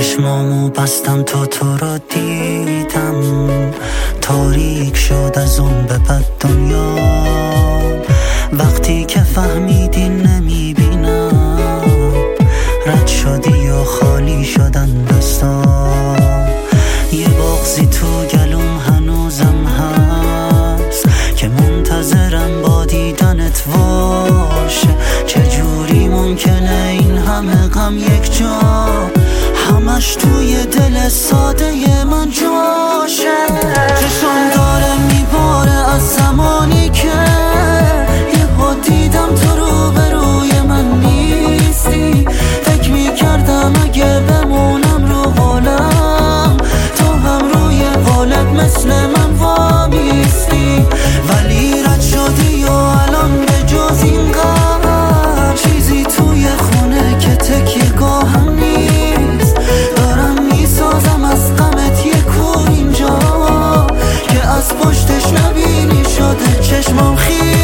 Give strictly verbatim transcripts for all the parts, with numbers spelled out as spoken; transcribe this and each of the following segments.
چشمامو بستم تا تو رو دیدم، تاریک شد از اون به بعد دنیا. وقتی که فهمیدی نمیبینم، رد شدی و خالی شدن دستا. یه بغضی تو گلوم هنوزم هست که منتظرم با دیدنت باشه. چجوری ممکنه این همه غم یک جا، همش توی دل ساده من جاشه. چشم داره میباره از زمانی که یهو دیدم تو رو به روی من نیستی. فکر میکردم اگه بمونم رو حالم، تو هم روی قالت مثل من وامیستی. ولی رد شدی و الان به جز این غم چیزی توی خونه که تکیه گاهم نیست. دارم میسازم از غمت یه کوه اینجا که از پشتش نبینی شده چشمام خیس.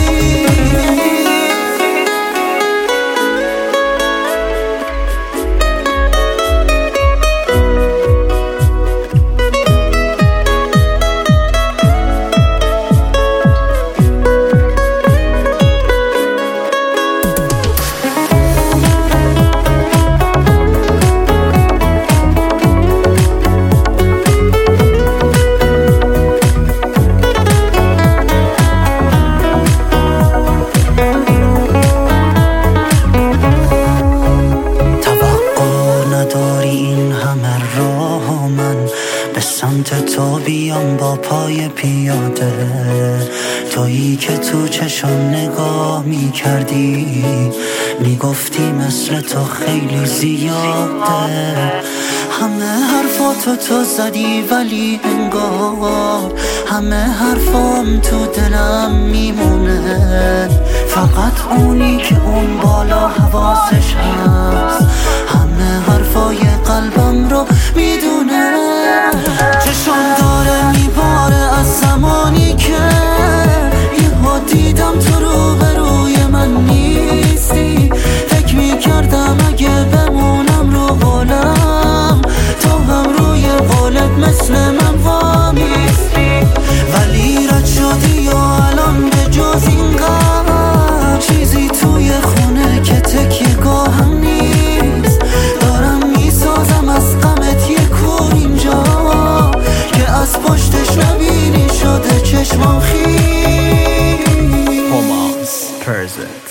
به سمت تو بیام با پای پیاده، تویی که تو چشم نگاه می کردی، می گفتی مثل تو خیلی زیاده. همه حرفاتو تو زدی ولی انگار همه حرفام تو دلم میمونه. فقط اونی که اون بالا حواسش هست همه حرفای قلبم رو میدونه. چشم داره میباره از زمانی که یهو دیدم تو رو به روی من نیستی. فکر میکردم اگه بمونم رو قولم، تو هم روی قولت مثل من وامیستی. ولی رد شدی و الان به جز این غم چیزی توی خونه که تکیه گاهم نیست. دارم میسازم از غمت یه کوه اینجا که از پشتش نبینی شده چشمام خیس. Homos Persian